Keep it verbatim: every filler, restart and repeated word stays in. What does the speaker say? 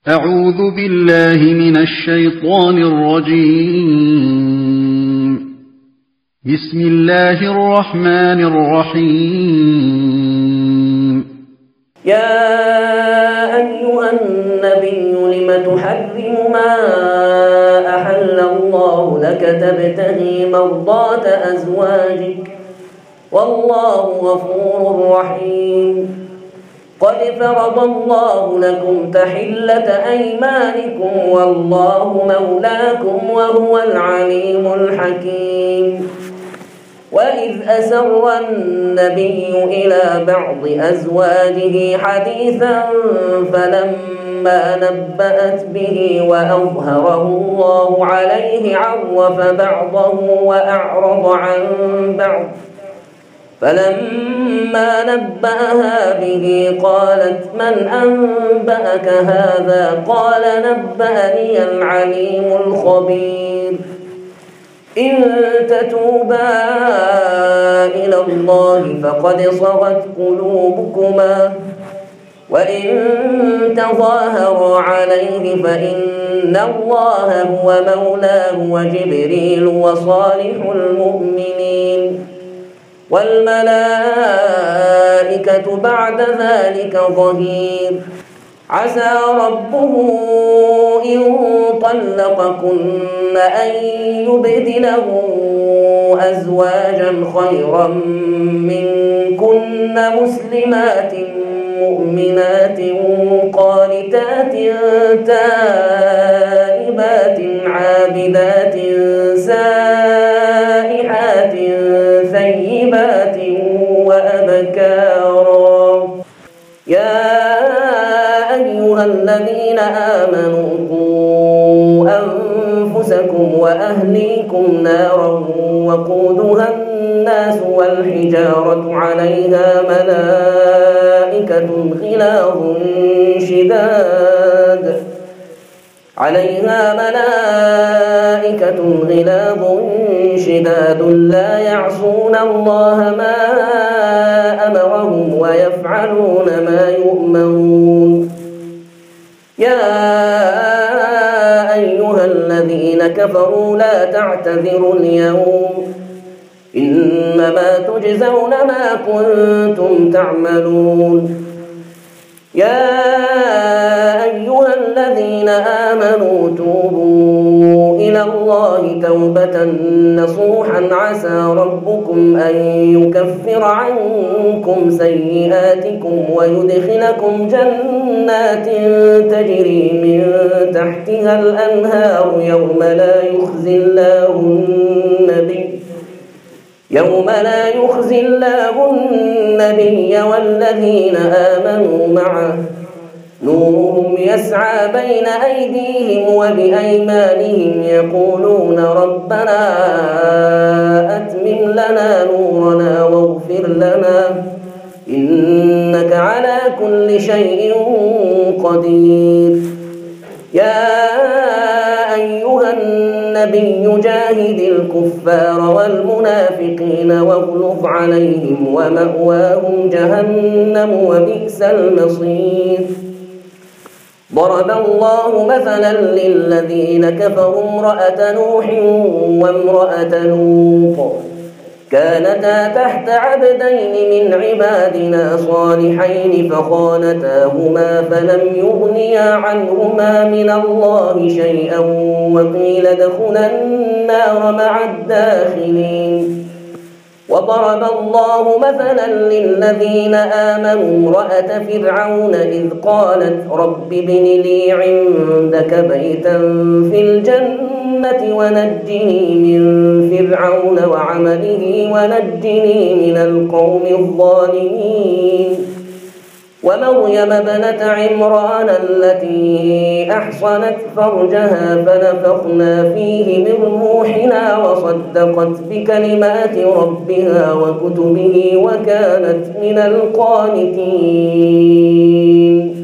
أعوذ بالله من الشيطان الرجيم. بسم الله الرحمن الرحيم. يا أيها النبي لم تحرم ما أحل الله لك تبتغي مرضات أزواجك والله غفور رحيم. قد فرض الله لكم تحلة أيمانكم والله مولاكم وهو العليم الحكيم. وإذ أسر النبي إلى بعض أزواجه حديثا فلما نبأت به وأظهره الله عليه عرف بعضه وأعرض عن بعض، فلما نبأها به قالت من أنبأك هذا؟ قال نبأني العليم الخبير. إن تتوبا إلى الله فقد صغت قلوبكما وإن تظاهرا عليه فإن الله هو مولاه وجبريل وصالح المؤمنين والملائكة بعد ذلك ظهير. عسى ربه إن طلقكن أن يبدله أزواجا خيرا منكن مسلمات مؤمنات قانتات تائبات عابدات سائحات ثيبات وأبكارا. يا أيها الذين آمنوا قوا أنفسكم وأهليكم نارا وقودها الناس والحجارة عليها ملائكة غلاظ شداد عليها ملائكة غلاظ شداد لا يعصون الله ما أمرهم ويفعلون ما يؤمرون. يا أيها الذين كفروا لا تعتذروا اليوم إنما تجزون ما كنتم تعملون. يا أيها الذين آمنوا توبوا إلى الله توبة نصوحا عسى ربكم أن يكفر عنكم سيئاتكم ويدخلكم جنات تجري من تحتها الأنهار يوم لا يخزي الله النبي يوم لا يخزي الله النبي والذين آمنوا معه نورهم يسعى بين أيديهم وبأيمانهم يقولون ربنا أتمم لنا نورنا واغفر لنا إنك على كل شيء قدير. يا أيها النبي جاهد الكفار والمنافقين واغلظ عليهم ومأواهم جهنم وبئس المصير. ضرب الله مثلا للذين كفروا امرأة نوح وامرأة لوط كانتا تحت عبدين من عبادنا صالحين فخانتاهما فلم يغنيا عنهما من الله شيئا وقيل ادخلا النار مع الداخلين. وضرب الله مثلا للذين آمنوا امرأة فرعون إذ قالت رب ابن لي عندك بيتا في الجنة ونجني من فرعون وعمله ونجني من القوم الظالمين. ومريم ابنة عمران التي أحصنت فرجها فنفخنا فيه من روحنا وصدقت بكلمات ربها وكتبه وكانت من القانتين.